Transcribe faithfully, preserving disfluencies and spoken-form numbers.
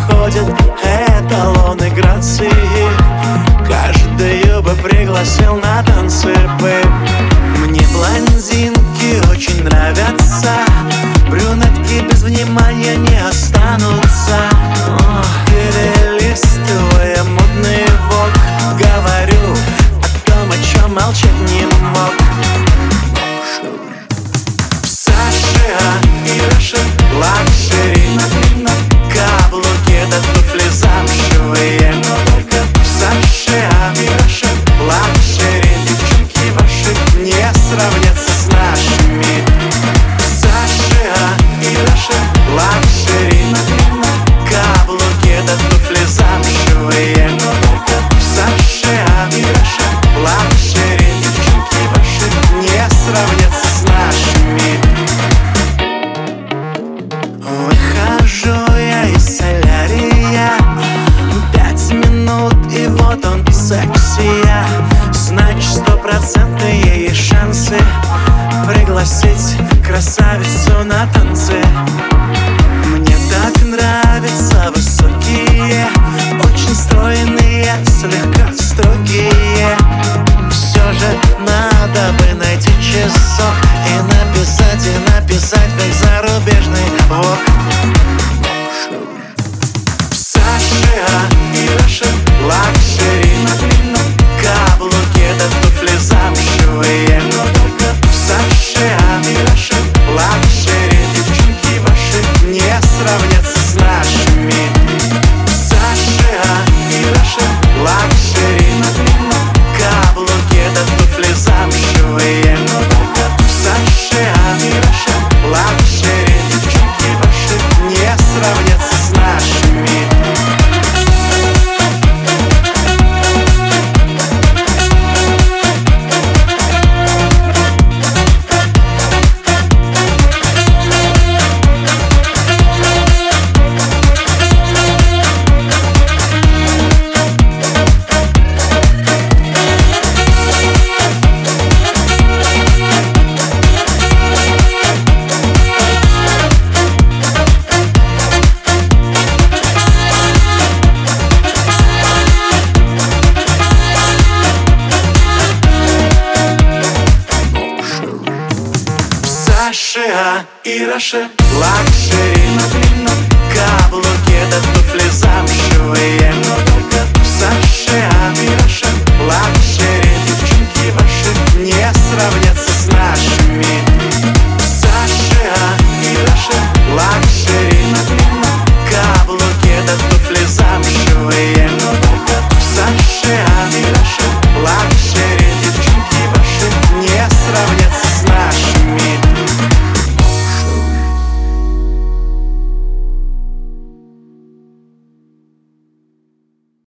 входят эталоны грации. Каждую бы пригласил на танцы бы. Мне блондинки очень нравятся, брюнетки без внимания не останутся. Перелистывая модный вок, говорю о том, о чем молчать не мог. В США и Russia лакшери, каблуки до туфли замшевые. В США и Russia лакшери, девчонки ваши не сравнятся с нашими. В США и Russia лакшери, каблуки до туфли замшевые. В США и Russia лакшери, девчонки ваши не сравнятся с нашими. Выхожу я из солярия, пять минут и вот он сексия. Значит, стопроцентные есть шансы пригласить красавицу на танцы. Мне так нравятся высокие, очень стройные, слегка строгие. Все же надо бы найти часок и написать, и написать весь зарубежный вок. В США и Russia лакшери, каблуки до туфли замшевые. В США и Russia лакшери, девчонки ваши не сравнятся с нашими. В США и Russia лакшери, каблуки до туфли замшевые. В США и Russia лакшери, девчонки ваши не сравнятся с нашими. США и Russia лакшери.